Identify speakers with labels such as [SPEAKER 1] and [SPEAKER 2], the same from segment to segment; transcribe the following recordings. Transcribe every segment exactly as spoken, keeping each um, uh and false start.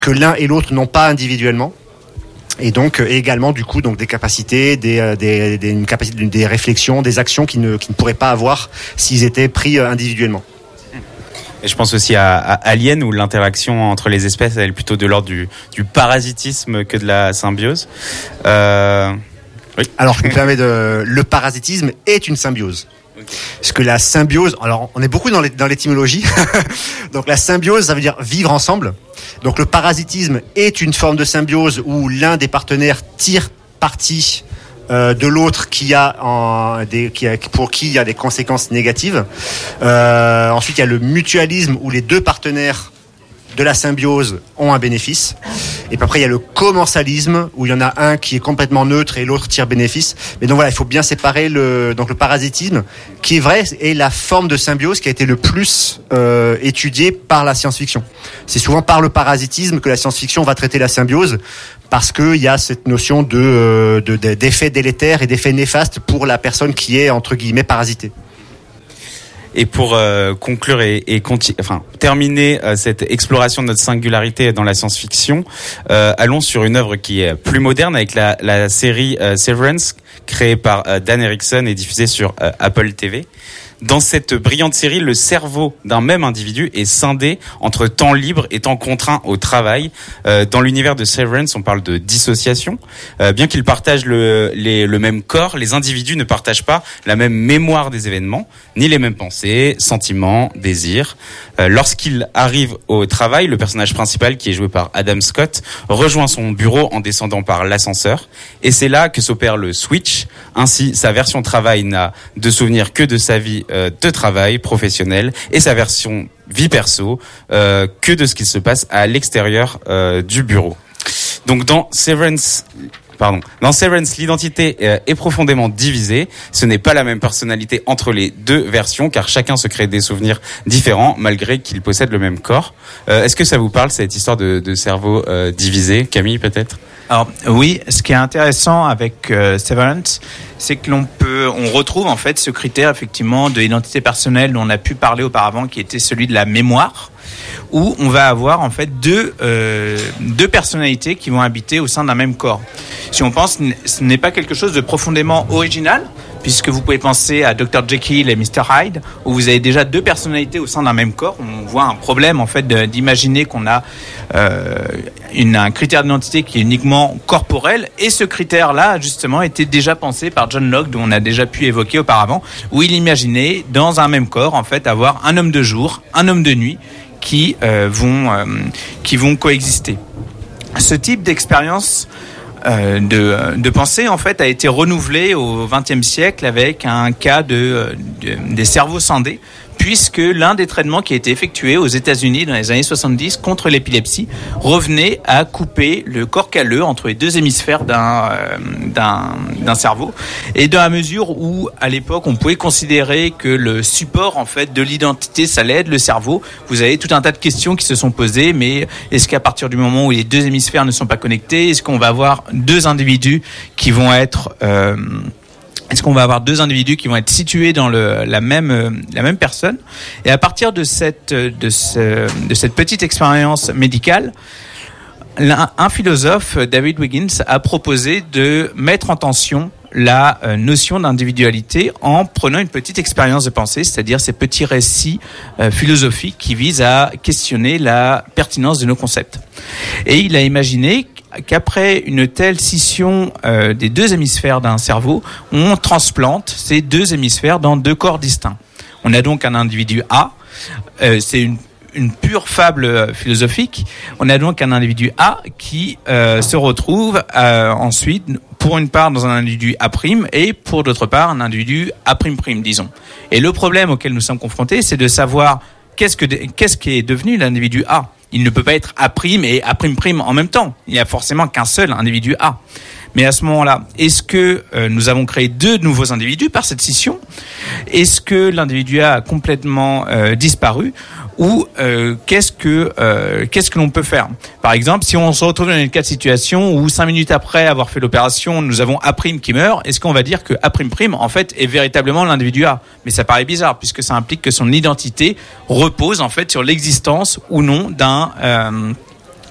[SPEAKER 1] que l'un et l'autre n'ont pas individuellement. Et donc et également du coup donc des capacités, des des, des une capacité, des réflexions, des actions qui ne qui ne pourraient pas avoir s'ils étaient pris individuellement.
[SPEAKER 2] Et je pense aussi à, à Alien, où l'interaction entre les espèces elle est plutôt de l'ordre du du parasitisme que de la symbiose. Euh... Oui.
[SPEAKER 1] Alors je me permets de le parasitisme est une symbiose. Parce que la symbiose, alors on est beaucoup dans, les, dans l'étymologie, donc la symbiose ça veut dire vivre ensemble, donc le parasitisme est une forme de symbiose où l'un des partenaires tire parti euh, de l'autre qui a, en, des, qui a pour qui il y a des conséquences négatives. Euh, ensuite il y a le mutualisme où les deux partenaires de la symbiose ont un bénéfice. Et puis après, il y a le commensalisme, où il y en a un qui est complètement neutre et l'autre tire bénéfice. Mais donc voilà, il faut bien séparer le, donc le parasitisme, qui est vrai, est la forme de symbiose qui a été le plus euh, étudiée par la science-fiction. C'est souvent par le parasitisme que la science-fiction va traiter la symbiose, parce qu'il y a cette notion de, de, de, d'effet délétère et d'effet néfaste pour la personne qui est, entre guillemets, parasitée.
[SPEAKER 2] Et pour euh, conclure et, et conti- enfin terminer euh, cette exploration de notre singularité dans la science-fiction, euh, allons sur une œuvre qui est plus moderne avec la, la série euh, Severance, créée par euh, Dan Erickson et diffusée sur euh, Apple T V. Dans cette brillante série, le cerveau d'un même individu est scindé entre temps libre et temps contraint au travail. Euh, dans l'univers de Severance, on parle de dissociation. Euh, bien qu'ils partagent le, les, le même corps, les individus ne partagent pas la même mémoire des événements, ni les mêmes pensées, sentiments, désirs. Euh, lorsqu'il arrive au travail, le personnage principal, qui est joué par Adam Scott, rejoint son bureau en descendant par l'ascenseur. Et c'est là que s'opère le switch. Ainsi, sa version travail n'a de souvenirs que de sa vie de travail professionnel et sa version vie perso euh, que de ce qui se passe à l'extérieur euh, du bureau. Donc dans Severance, pardon, dans Severance, l'identité euh, est profondément divisée. Ce n'est pas la même personnalité entre les deux versions, car chacun se crée des souvenirs différents malgré qu'ils possèdent le même corps. Euh, est-ce que ça vous parle, cette histoire de, de cerveau euh, divisé, Camille, peut-être?
[SPEAKER 3] Alors oui, ce qui est intéressant avec euh, Severance, c'est que l'on peut, on retrouve en fait ce critère effectivement de l'identité personnelle dont on a pu parler auparavant, qui était celui de la mémoire, où on va avoir en fait deux euh, deux personnalités qui vont habiter au sein d'un même corps. Si on pense, ce n'est pas quelque chose de profondément original, puisque vous pouvez penser à docteur Jekyll et mister Hyde, où vous avez déjà deux personnalités au sein d'un même corps. On voit un problème en fait de, d'imaginer qu'on a euh, une, un critère d'identité qui est uniquement corporel, et ce critère-là justement était déjà pensé par John Locke, dont on a déjà pu évoquer auparavant, où il imaginait dans un même corps en fait avoir un homme de jour, un homme de nuit qui euh, vont euh, qui vont coexister. Ce type d'expérience Euh, de, de pensée en fait a été renouvelé au vingtième siècle avec un cas de, de des cerveaux scindés, puisque l'un des traitements qui a été effectué aux États-Unis dans les années soixante-dix contre l'épilepsie revenait à couper le corps calleux entre les deux hémisphères d'un, euh, d'un, d'un cerveau. Et dans la mesure où, à l'époque, on pouvait considérer que le support, en fait, de l'identité, ça allait être le cerveau, vous avez tout un tas de questions qui se sont posées, mais est-ce qu'à partir du moment où les deux hémisphères ne sont pas connectés, est-ce qu'on va avoir deux individus qui vont être... Euh, Est-ce qu'on va avoir deux individus qui vont être situés dans le, la même la même personne? Et à partir de cette de ce de cette petite expérience médicale, un, un philosophe, David Wiggins, a proposé de mettre en tension la euh, notion d'individualité en prenant une petite expérience de pensée, c'est-à-dire ces petits récits euh, philosophiques qui visent à questionner la pertinence de nos concepts. Et il a imaginé qu'après une telle scission euh, des deux hémisphères d'un cerveau, on transplante ces deux hémisphères dans deux corps distincts. On a donc un individu A, euh, c'est une une pure fable philosophique. On a donc un individu A qui euh, se retrouve euh, ensuite, pour une part, dans un individu A' et pour d'autre part, un individu A'', disons. Et le problème auquel nous sommes confrontés, c'est de savoir qu'est-ce que qu'est-ce qui est devenu l'individu A. Il ne peut pas être A' et A'' en même temps. Il n'y a forcément qu'un seul individu A. Mais à ce moment-là, est-ce que euh, nous avons créé deux nouveaux individus par cette scission? Est-ce que l'individu A a complètement euh, disparu? Ou euh, qu'est-ce que euh, qu'est-ce que l'on peut faire? Par exemple, si on se retrouve dans une cas de situation où cinq minutes après avoir fait l'opération, nous avons A' qui meurt, est-ce qu'on va dire que A', en fait, est véritablement l'individu A? Mais ça paraît bizarre, puisque ça implique que son identité repose en fait sur l'existence ou non d'un euh,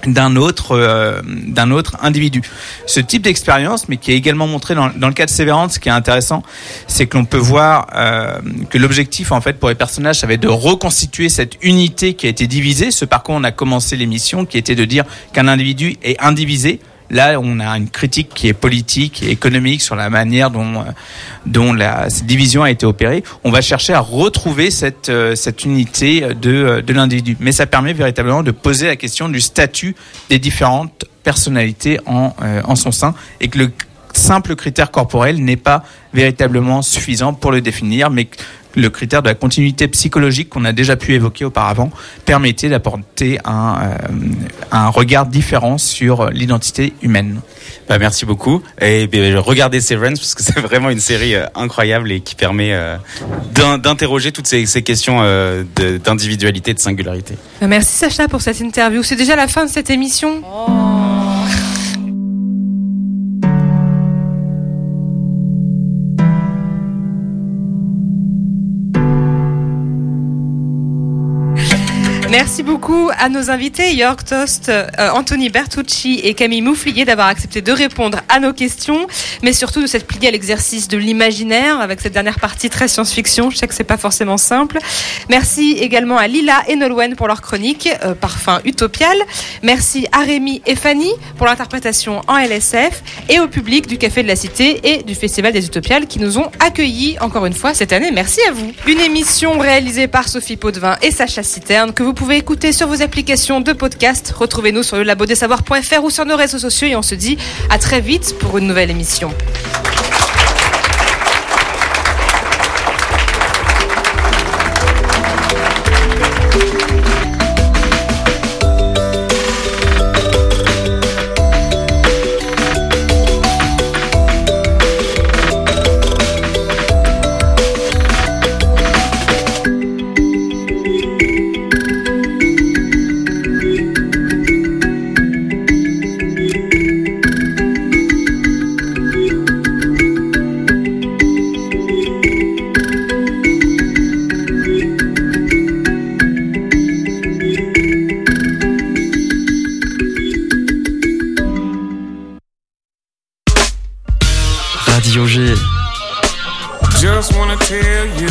[SPEAKER 3] d'un autre euh, d'un autre individu. Ce type d'expérience, mais qui est également montré dans, dans le cas de Severance, ce qui est intéressant, c'est que l'on peut voir euh, que l'objectif en fait pour les personnages, ça va être de reconstituer cette unité qui a été divisée, ce par quoi on a commencé l'émission, qui était de dire qu'un individu est indivisé. Là, on a une critique qui est politique et économique sur la manière dont dont la cette division a été opérée. On va chercher à retrouver cette euh, cette unité de de l'individu. Mais ça permet véritablement de poser la question du statut des différentes personnalités en euh, en son sein, et que le simple critère corporel n'est pas véritablement suffisant pour le définir, mais que le critère de la continuité psychologique qu'on a déjà pu évoquer auparavant permettait d'apporter un, euh, un regard différent sur l'identité humaine.
[SPEAKER 2] Bah, merci beaucoup. Et bien, regardez Severance parce que c'est vraiment une série euh, incroyable et qui permet euh, d'in- d'interroger toutes ces, ces questions euh, de, d'individualité, de singularité.
[SPEAKER 4] Merci Sacha pour cette interview. C'est déjà la fin de cette émission. Oh. Merci beaucoup à nos invités, Jörg Tost, euh, Anthony Bertucci et Camille Mouflier, d'avoir accepté de répondre à nos questions, mais surtout de s'être plié à l'exercice de l'imaginaire avec cette dernière partie très science-fiction. Je sais que c'est pas forcément simple. Merci également à Lila et Nolwenn pour leur chronique euh, Parfum Utopial. Merci à Rémi et Fanny pour l'interprétation en L S F, et au public du Café de la Cité et du Festival des Utopiales qui nous ont accueillis encore une fois cette année. Merci à vous. Une émission réalisée par Sophie Potvin et Sacha Citerne que vous pouvez écouter sur vos applications de podcast. Retrouvez-nous sur le labo des savoirs point f r ou sur nos réseaux sociaux, et on se dit à très vite pour une nouvelle émission.
[SPEAKER 5] Radio G.
[SPEAKER 6] Just wanna tell you